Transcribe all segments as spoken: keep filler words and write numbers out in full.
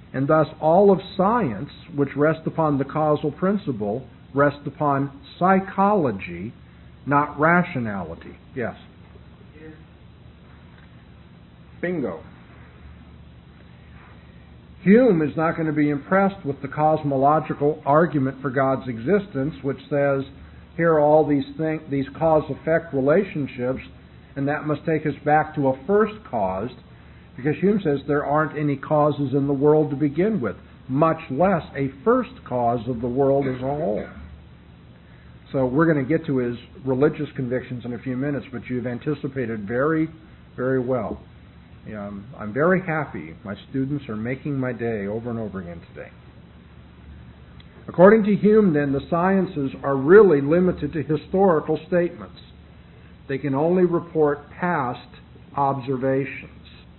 And thus all of science, which rests upon the causal principle, rests upon psychology, not rationality. Yes? Bingo. Hume is not going to be impressed with the cosmological argument for God's existence, which says, here are all these things, these cause-effect relationships, and that must take us back to a first cause, because Hume says there aren't any causes in the world to begin with, much less a first cause of the world as a whole. So we're going to get to his religious convictions in a few minutes, but you've anticipated very, very well. Um, I'm very happy. My students are making my day over and over again today. According to Hume, then, the sciences are really limited to historical statements. They can only report past observations.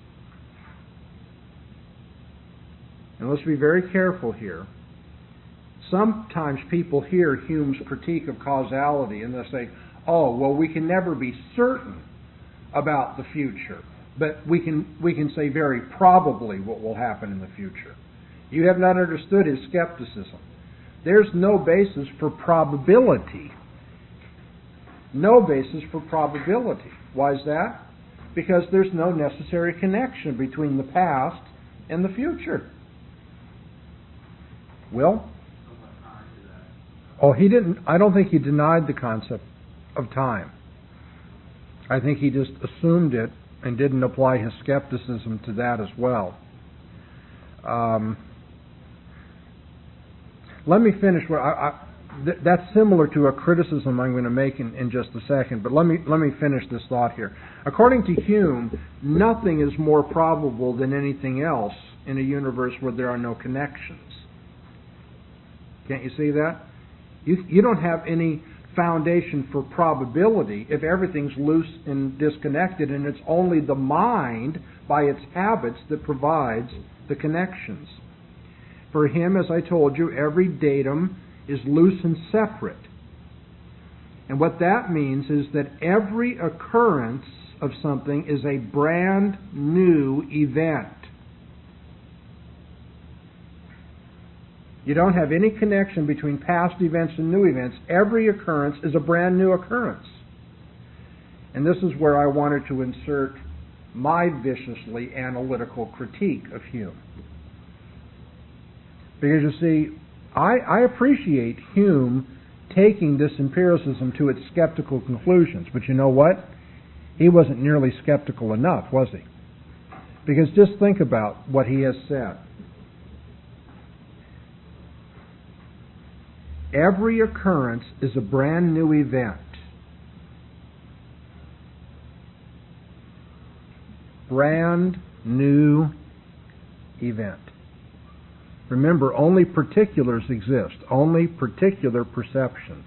And let's be very careful here. Sometimes people hear Hume's critique of causality and they say, oh, well, we can never be certain about the future, but we can we can say very probably what will happen in the future. You have not understood his skepticism. There's no basis for probability. No basis for probability. Why is that? Because there's no necessary connection between the past and the future. Will? Oh, he didn't. I don't think he denied the concept of time. I think he just assumed it and didn't apply his skepticism to that as well. Um, let me finish. What I, I, th- that's similar to a criticism I'm going to make in, in just a second. But let me let me finish this thought here. According to Hume, nothing is more probable than anything else in a universe where there are no connections. Can't you see that? You, you don't have any foundation for probability if everything's loose and disconnected, and it's only the mind, by its habits, that provides the connections. For him, as I told you, every datum is loose and separate. And what that means is that every occurrence of something is a brand new event. You don't have any connection between past events and new events. Every occurrence is a brand new occurrence. And this is where I wanted to insert my viciously analytical critique of Hume. Because you see, I, I appreciate Hume taking this empiricism to its skeptical conclusions. But you know what? He wasn't nearly skeptical enough, was he? Because just think about what he has said. Every occurrence is a brand new event. Brand new event. Remember, only particulars exist, only particular perceptions.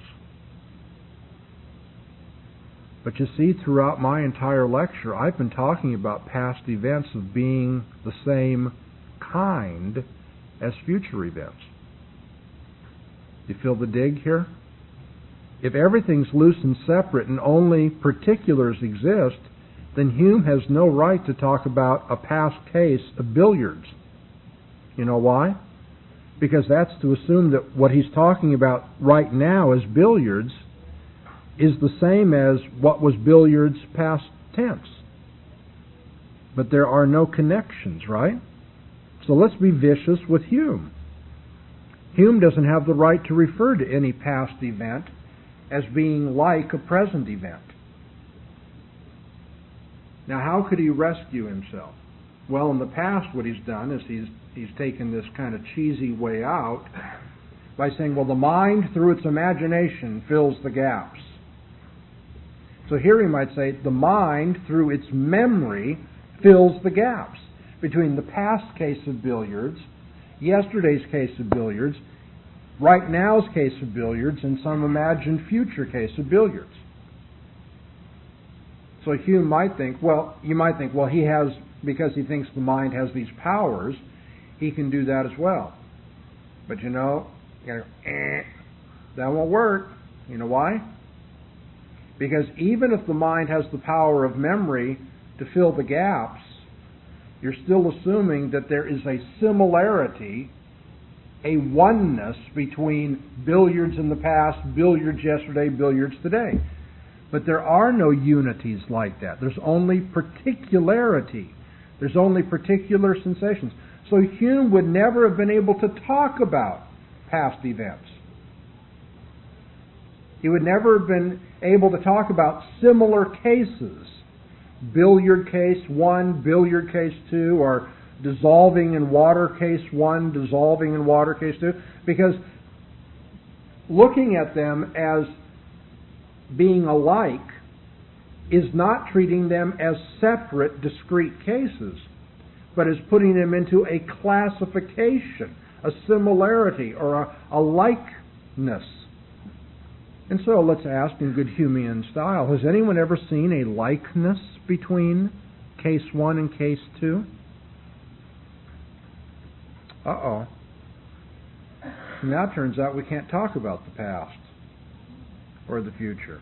But you see, throughout my entire lecture, I've been talking about past events of being the same kind as future events. You feel the dig here? If everything's loose and separate and only particulars exist, then Hume has no right to talk about a past case of billiards. You know why? Because that's to assume that what he's talking about right now as billiards is the same as what was billiards past tense. But there are no connections, right? So let's be vicious with Hume. Hume doesn't have the right to refer to any past event as being like a present event. Now, how could he rescue himself? Well, in the past, what he's done is he's he's taken this kind of cheesy way out by saying, well, the mind, through its imagination, fills the gaps. So here he might say, the mind, through its memory, fills the gaps between the past case of billiards, yesterday's case of billiards, right now's case of billiards, and some imagined future case of billiards. So Hume might think, well, you might think, well, he has, because he thinks the mind has these powers, he can do that as well. But you know, you know eh, that won't work. You know why? Because even if the mind has the power of memory to fill the gaps, you're still assuming that there is a similarity, a oneness between billiards in the past, billiards yesterday, billiards today. But there are no unities like that. There's only particularity. There's only particular sensations. So Hume would never have been able to talk about past events. He would never have been able to talk about similar cases. Billiard case one, billiard case two, or dissolving in water case one, dissolving in water case two, because looking at them as being alike is not treating them as separate, discrete cases, but is putting them into a classification, a similarity, or a, a likeness. And so let's ask in good Humean style, has anyone ever seen a likeness between case one and case two? Uh-oh. Now it turns out we can't talk about the past or the future.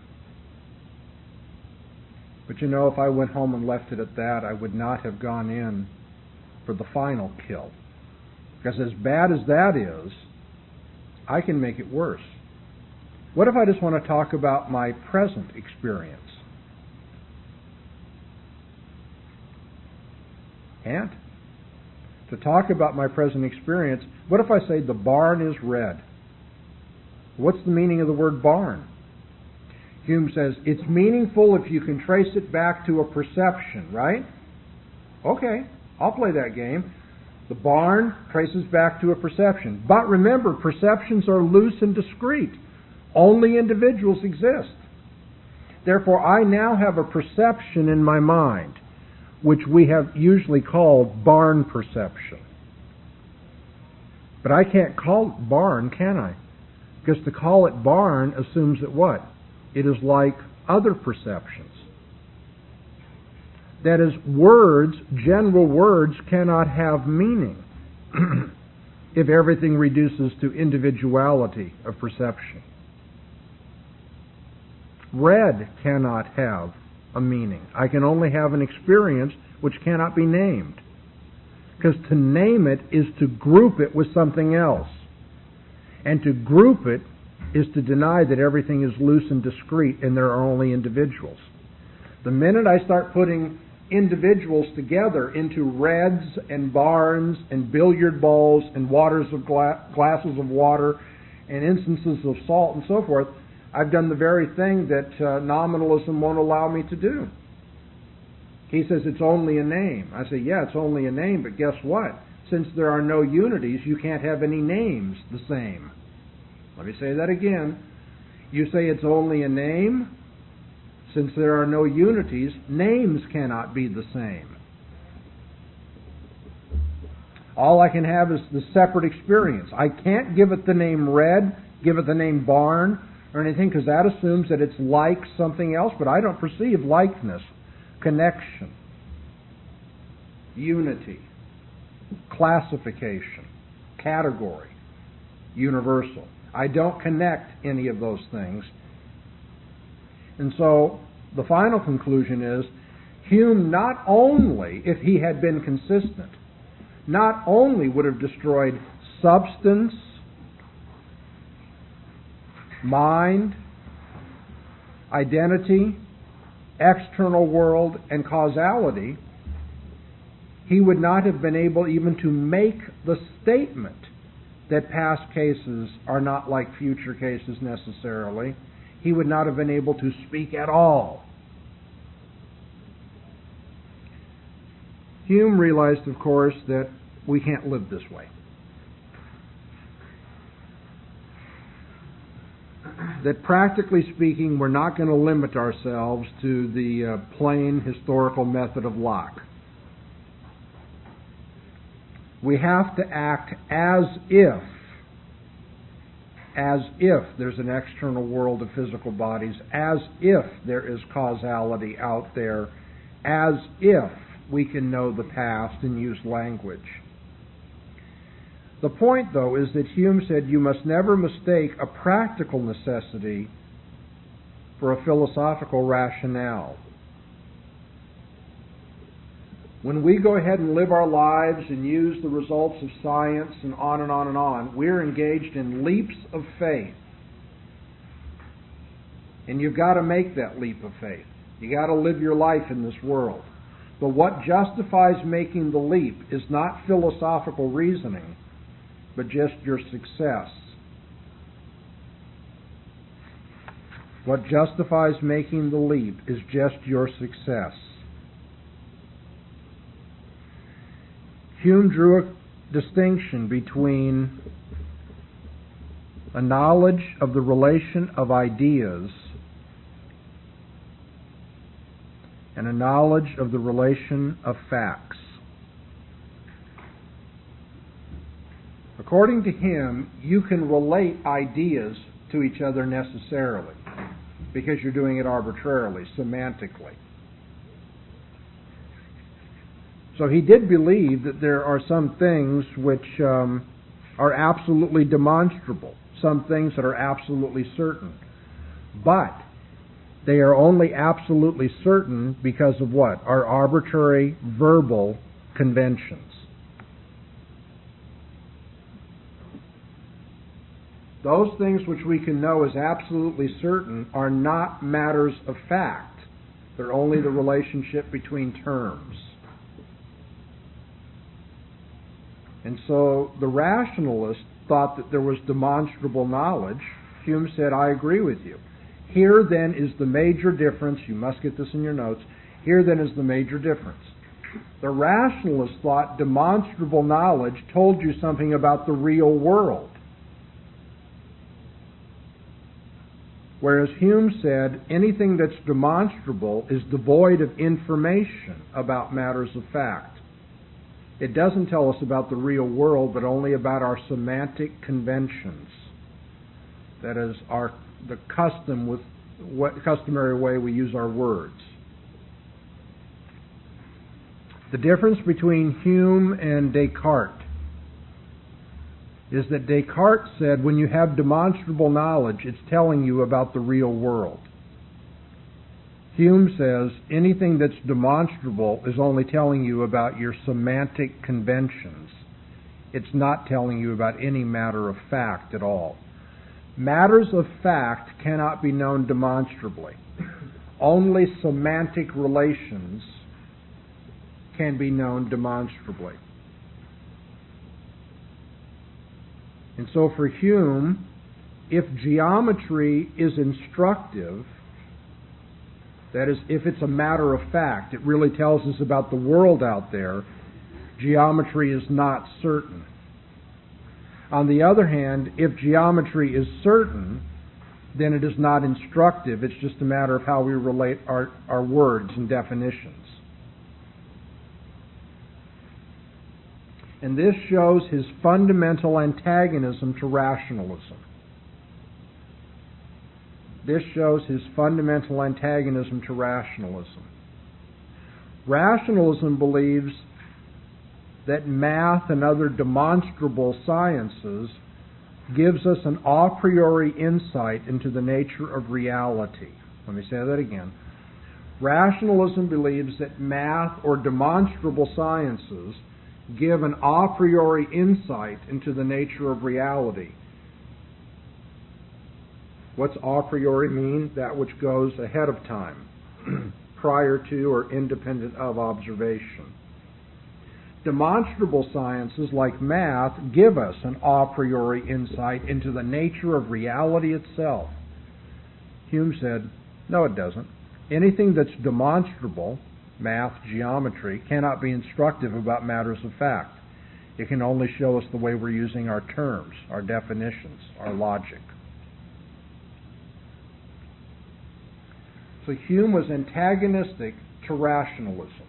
But you know, if I went home and left it at that, I would not have gone in for the final kill. Because as bad as that is, I can make it worse. What if I just want to talk about my present experience? And to talk about my present experience, what if I say the barn is red? What's the meaning of the word barn? Hume says it's meaningful if you can trace it back to a perception, right? Okay, I'll play that game. The barn traces back to a perception. But remember, perceptions are loose and discrete. Only individuals exist. Therefore, I now have a perception in my mind, which we have usually called barn perception. But I can't call it barn, can I? Because to call it barn assumes that what? It is like other perceptions. That is, words, general words, cannot have meaning if everything reduces to individuality of perception. Red cannot have a meaning. I can only have an experience which cannot be named. Because to name it is to group it with something else. And to group it is to deny that everything is loose and discrete and there are only individuals. The minute I start putting individuals together into reds and barns and billiard balls and waters of gla- glasses of water and instances of salt and so forth, I've done the very thing that uh, nominalism won't allow me to do. He says it's only a name. I say, yeah, it's only a name, but guess what? Since there are no unities, you can't have any names the same. Let me say that again. You say it's only a name. Since there are no unities, names cannot be the same. All I can have is the separate experience. I can't give it the name red, give it the name barn, or anything, because that assumes that it's like something else, but I don't perceive likeness, connection, unity, classification, category, universal. I don't connect any of those things. And so the final conclusion is Hume not only, if he had been consistent, not only would have destroyed substance, mind, identity, external world, and causality, he would not have been able even to make the statement that past cases are not like future cases necessarily. He would not have been able to speak at all. Hume realized, of course, that we can't live this way. That practically speaking, we're not going to limit ourselves to the uh, plain historical method of Locke. We have to act as if, as if there's an external world of physical bodies, as if there is causality out there, as if we can know the past and use language. The point, though, is that Hume said you must never mistake a practical necessity for a philosophical rationale. When we go ahead and live our lives and use the results of science and on and on and on, we're engaged in leaps of faith. And you've got to make that leap of faith. You've got to live your life in this world. But what justifies making the leap is not philosophical reasoning, but just your success. What justifies making the leap is just your success. Hume drew a distinction between a knowledge of the relation of ideas and a knowledge of the relation of facts. According to him, you can relate ideas to each other necessarily because you're doing it arbitrarily, semantically. So he did believe that there are some things which um, are absolutely demonstrable, some things that are absolutely certain. But they are only absolutely certain because of what? Our arbitrary verbal conventions. Those things which we can know as absolutely certain are not matters of fact. They're only the relationship between terms. And so the rationalist thought that there was demonstrable knowledge. Hume said, I agree with you. Here then is the major difference. You must get this in your notes. Here then is the major difference. The rationalist thought demonstrable knowledge told you something about the real world. Whereas Hume said anything that's demonstrable is devoid of information about matters of fact. It doesn't tell us about the real world, but only about our semantic conventions. That is, our the custom with what customary way we use our words. The difference between Hume and Descartes is that Descartes said when you have demonstrable knowledge, it's telling you about the real world. Hume says anything that's demonstrable is only telling you about your semantic conventions. It's not telling you about any matter of fact at all. Matters of fact cannot be known demonstrably. Only semantic relations can be known demonstrably. And so for Hume, if geometry is instructive, that is, if it's a matter of fact, it really tells us about the world out there, geometry is not certain. On the other hand, if geometry is certain, then it is not instructive. It's just a matter of how we relate our, our words and definitions. And this shows his fundamental antagonism to rationalism. This shows his fundamental antagonism to rationalism. Rationalism believes that math and other demonstrable sciences gives us an a priori insight into the nature of reality. Let me say that again. Rationalism believes that math or demonstrable sciences give an a priori insight into the nature of reality. What's a priori mean? That which goes ahead of time, prior to or independent of observation. Demonstrable sciences like math give us an a priori insight into the nature of reality itself. Hume said, no, it doesn't. Anything that's demonstrable, math, geometry, cannot be instructive about matters of fact. It can only show us the way we're using our terms, our definitions, our logic. So Hume was antagonistic to rationalism.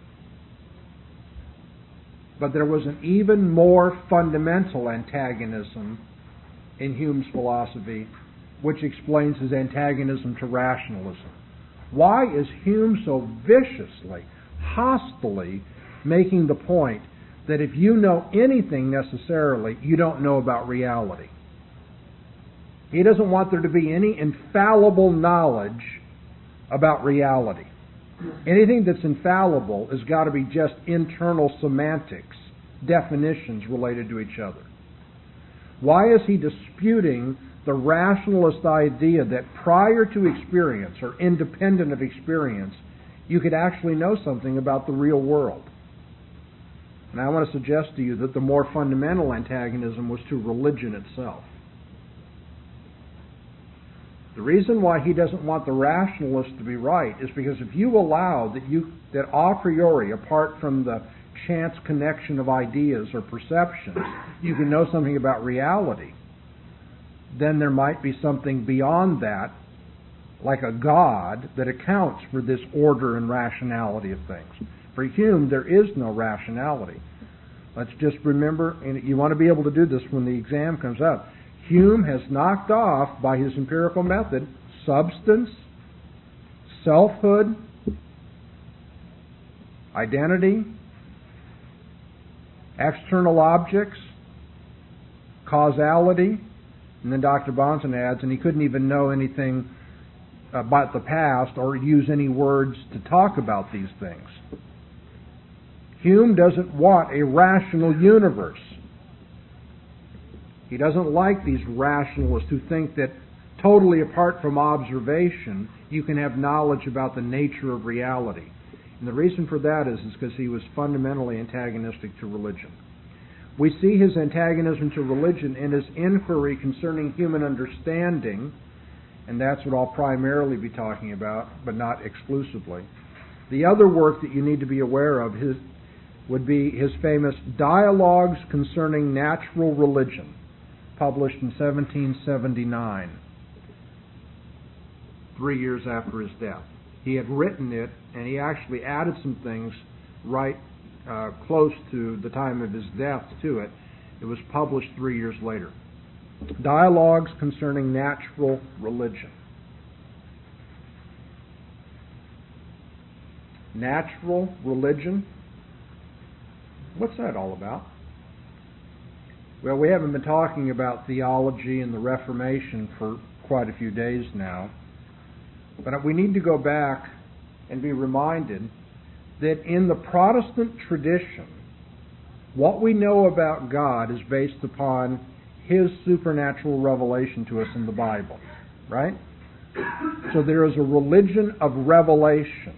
But there was an even more fundamental antagonism in Hume's philosophy, which explains his antagonism to rationalism. Why is Hume so viciously, hostilely making the point that if you know anything necessarily, you don't know about reality? He doesn't want there to be any infallible knowledge about reality. Anything that's infallible has got to be just internal semantics, definitions related to each other. Why is he disputing the rationalist idea that prior to experience or independent of experience, you could actually know something about the real world? And I want to suggest to you that the more fundamental antagonism was to religion itself. The reason why he doesn't want the rationalist to be right is because if you allow that you that a priori, apart from the chance connection of ideas or perceptions, you can know something about reality, then there might be something beyond that, like a God, that accounts for this order and rationality of things. For Hume, there is no rationality. Let's just remember, and you want to be able to do this when the exam comes up, Hume has knocked off, by his empirical method, substance, selfhood, identity, external objects, causality, and then Doctor Bahnsen adds, and he couldn't even know anything about the past or use any words to talk about these things. Hume doesn't want a rational universe. He doesn't like these rationalists who think that totally apart from observation, you can have knowledge about the nature of reality. And the reason for that is, is because he was fundamentally antagonistic to religion. We see his antagonism to religion in his inquiry concerning human understanding, and that's what I'll primarily be talking about, but not exclusively. The other work that you need to be aware of his, would be his famous Dialogues Concerning Natural Religion, published in seventeen seventy-nine, three years after his death. He had written it, and he actually added some things right uh, close to the time of his death to it. It was published three years later. Dialogues Concerning Natural Religion. Natural religion? What's that all about? Well, we haven't been talking about theology and the Reformation for quite a few days now, but we need to go back and be reminded that in the Protestant tradition, what we know about God is based upon His supernatural revelation to us in the Bible, right? So there is a religion of revelation.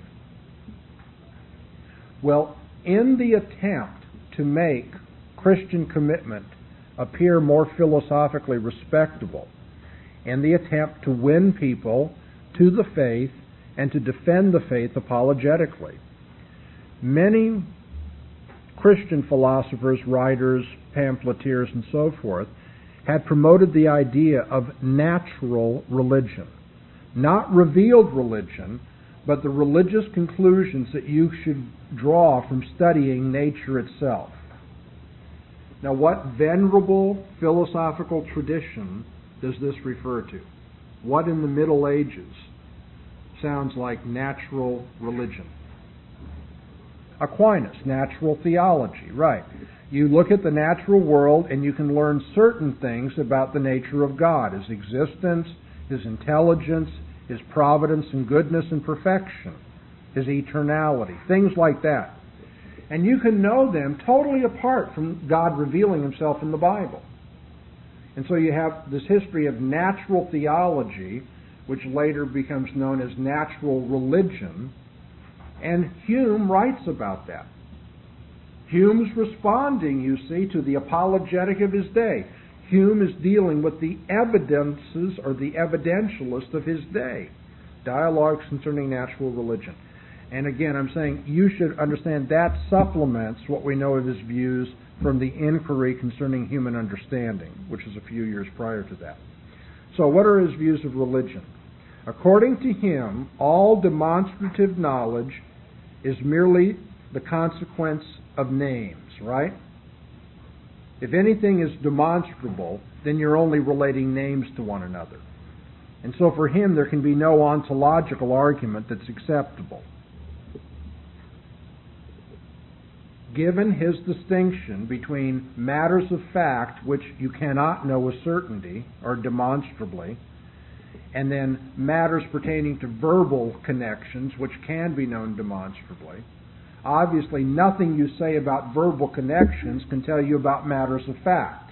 Well, in the attempt to make Christian commitment appear more philosophically respectable, and the attempt to win people to the faith and to defend the faith apologetically, many Christian philosophers, writers, pamphleteers, and so forth had promoted the idea of natural religion. Not revealed religion, but the religious conclusions that you should draw from studying nature itself. Now, what venerable philosophical tradition does this refer to? What in the Middle Ages sounds like natural religion? Aquinas, natural theology, right. You look at the natural world and you can learn certain things about the nature of God, His existence, His intelligence, His providence and goodness and perfection, His eternality, things like that. And you can know them totally apart from God revealing Himself in the Bible. And so you have this history of natural theology, which later becomes known as natural religion, and Hume writes about that. Hume's responding, you see, to the apologetic of his day. Hume is dealing with the evidences or the evidentialist of his day. Dialogues Concerning Natural Religion. And again, I'm saying you should understand that supplements what we know of his views from the Inquiry Concerning Human Understanding, which is a few years prior to that. So what are his views of religion? According to him, all demonstrative knowledge is merely the consequence of names, right? If anything is demonstrable, then you're only relating names to one another. And so for him, there can be no ontological argument that's acceptable. Given his distinction between matters of fact, which you cannot know with certainty or demonstrably, and then matters pertaining to verbal connections, which can be known demonstrably. Obviously, nothing you say about verbal connections can tell you about matters of fact.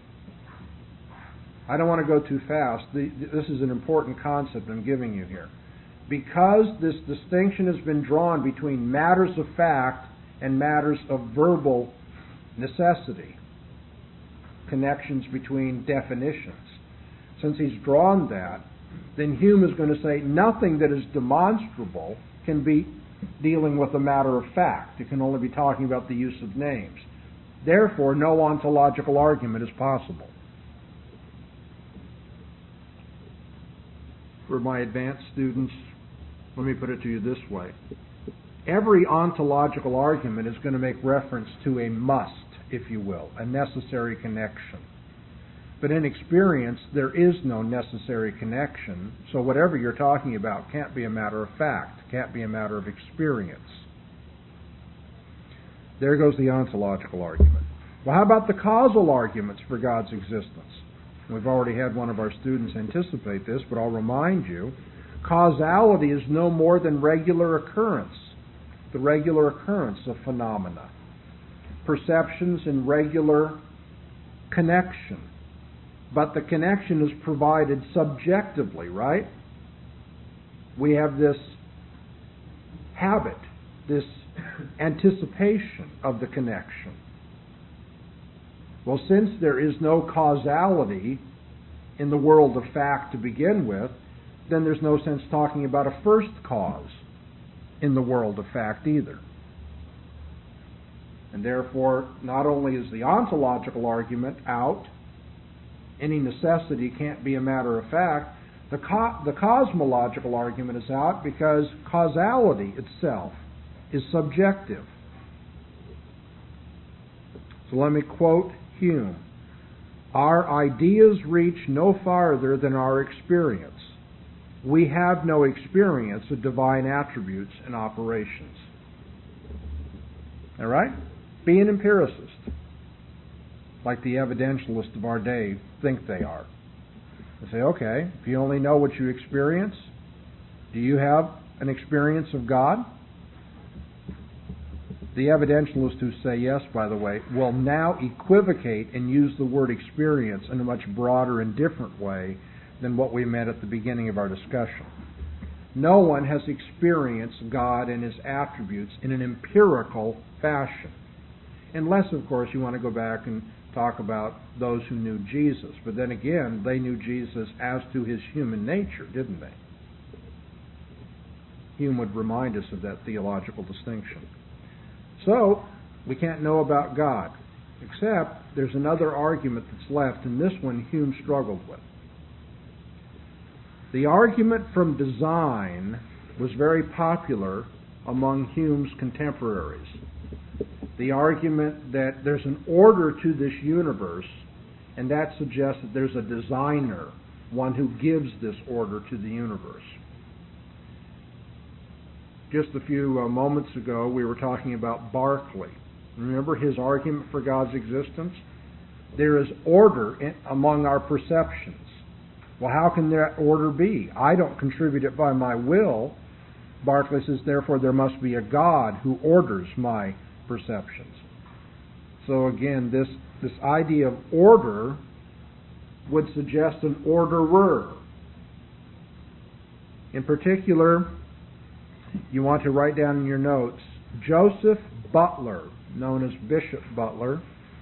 I don't want to go too fast. This is an important concept I'm giving you here. Because this distinction has been drawn between matters of fact and matters of verbal necessity, connections between definitions, since he's drawn that, then Hume is going to say nothing that is demonstrable can be dealing with a matter of fact. It can only be talking about the use of names. Therefore, no ontological argument is possible. For my advanced students, let me put it to you this way. Every ontological argument is going to make reference to a must, if you will, a necessary connection. But in experience, there is no necessary connection, so whatever you're talking about can't be a matter of fact, can't be a matter of experience. There goes the ontological argument. Well, how about the causal arguments for God's existence? We've already had one of our students anticipate this, but I'll remind you, causality is no more than regular occurrence, the regular occurrence of phenomena. Perceptions in regular connection. But the connection is provided subjectively, right? We have this habit, this anticipation of the connection. Well, since there is no causality in the world of fact to begin with, then there's no sense talking about a first cause in the world of fact either. And therefore, not only is the ontological argument out, any necessity can't be a matter of fact, the, co- the cosmological argument is out because causality itself is subjective. So let me quote Hume. Our ideas reach no farther than our experience. We have no experience of divine attributes and operations. All right? Be an empiricist, like the evidentialists of our day think they are. They say, okay, if you only know what you experience, do you have an experience of God? The evidentialists who say yes, by the way, will now equivocate and use the word experience in a much broader and different way than what we meant at the beginning of our discussion. No one has experienced God and His attributes in an empirical fashion. Unless, of course, you want to go back and talk about those who knew Jesus. But then again, they knew Jesus as to His human nature, didn't they? Hume would remind us of that theological distinction. So, we can't know about God, except there's another argument that's left, and this one Hume struggled with. The argument from design was very popular among Hume's contemporaries. The argument that there's an order to this universe, and that suggests that there's a designer, one who gives this order to the universe. Just a few uh, moments ago, we were talking about Berkeley. Remember his argument for God's existence? There is order in, among our perceptions. Well, how can that order be? I don't contribute it by my will. Berkeley says, therefore, there must be a God who orders my perceptions. So again, this, this idea of order would suggest an orderer. In particular, you want to write down in your notes, Joseph Butler, known as Bishop Butler,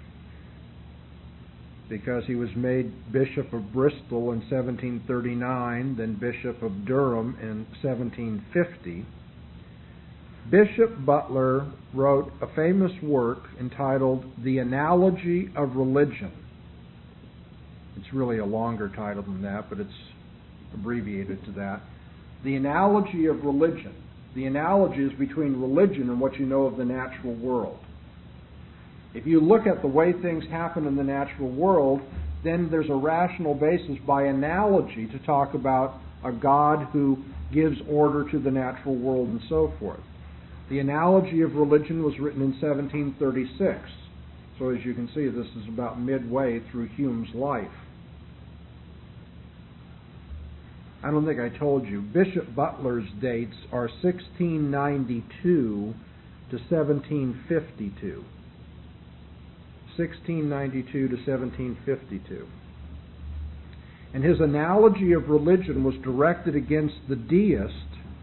because he was made Bishop of Bristol in seventeen thirty-nine, then Bishop of Durham in seventeen fifty. Bishop Butler wrote a famous work entitled The Analogy of Religion. It's really a longer title than that, but it's abbreviated to that. The Analogy of Religion. The analogy is between religion and what you know of the natural world. If you look at the way things happen in the natural world, then there's a rational basis by analogy to talk about a God who gives order to the natural world and so forth. The Analogy of Religion was written in seventeen thirty-six. So as you can see, this is about midway through Hume's life. I don't think I told you, Bishop Butler's dates are sixteen ninety-two to seventeen fifty-two. sixteen ninety-two to seventeen fifty-two. And his analogy of religion was directed against the deist,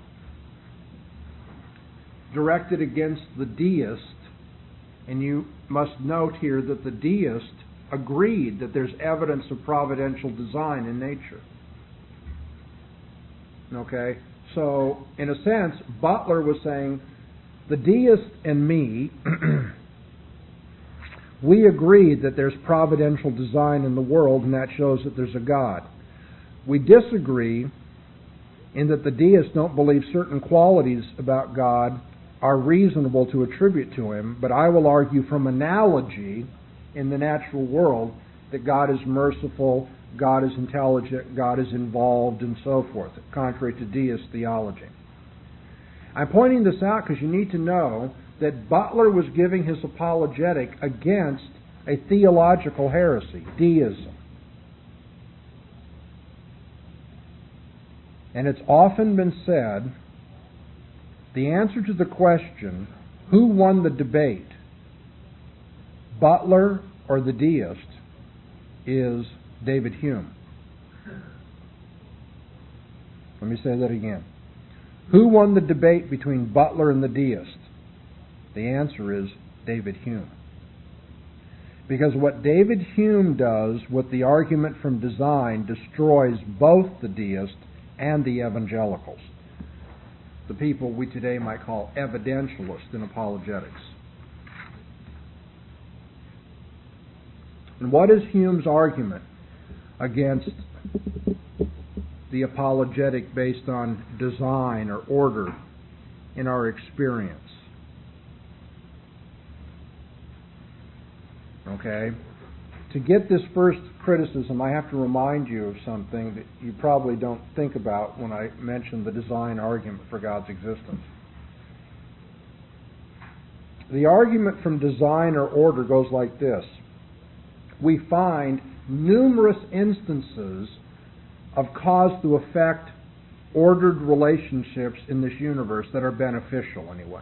directed against the deist, and you must note here that the deist agreed that there's evidence of providential design in nature. Okay? So, in a sense, Butler was saying, the deist and me, we agree that there's providential design in the world, and that shows that there's a God. We disagree in that the deists don't believe certain qualities about God are reasonable to attribute to Him, but I will argue from analogy in the natural world that God is merciful, God is intelligent, God is involved, and so forth, contrary to deist theology. I'm pointing this out because you need to know that Butler was giving his apologetic against a theological heresy, deism. And it's often been said, the answer to the question, who won the debate, Butler or the deist, is David Hume. Let me say that again. Who won the debate between Butler and the deist? The answer is David Hume. Because what David Hume does with the argument from design destroys both the deist and the evangelicals, the people we today might call evidentialists in apologetics. And what is Hume's argument against the apologetic based on design or order in our experience? Okay? To get this first criticism, I have to remind you of something that you probably don't think about when I mention the design argument for God's existence. The argument from design or order goes like this. We find numerous instances of cause-to-effect ordered relationships in this universe that are beneficial anyway.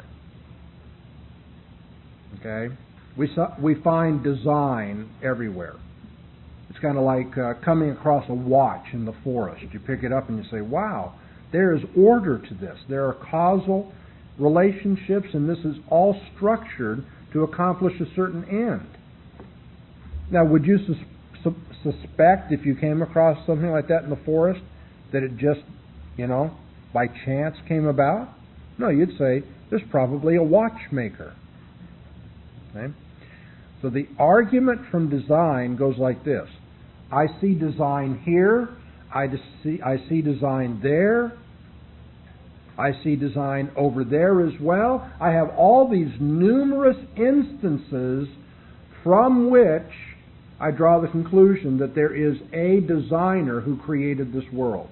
Okay? We, we find design everywhere. It's kind of like uh, coming across a watch in the forest. You pick it up and you say, wow, there is order to this. There are causal relationships, and this is all structured to accomplish a certain end. Now, would you sus- su- suspect, if you came across something like that in the forest, that it just, you know, by chance came about? No, you'd say, there's probably a watchmaker. Okay? So the argument from design goes like this. I see design here. I see, I see design there. I see design over there as well. I have all these numerous instances from which I draw the conclusion that there is a designer who created this world.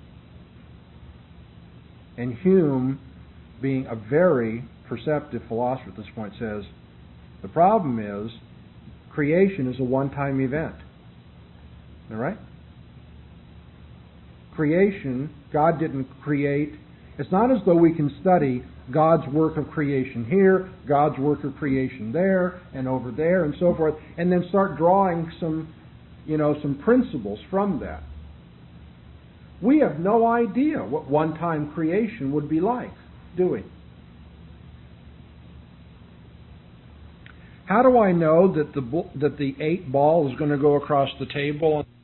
And Hume, being a very perceptive philosopher at this point, says, the problem is, creation is a one-time event. All right? Creation, God didn't create. It's not as though we can study God's work of creation here, God's work of creation there, and over there, and so forth, and then start drawing some, you know, some principles from that. We have no idea what one-time creation would be like, do we? How do I know that the that the eight ball is going to go across the table?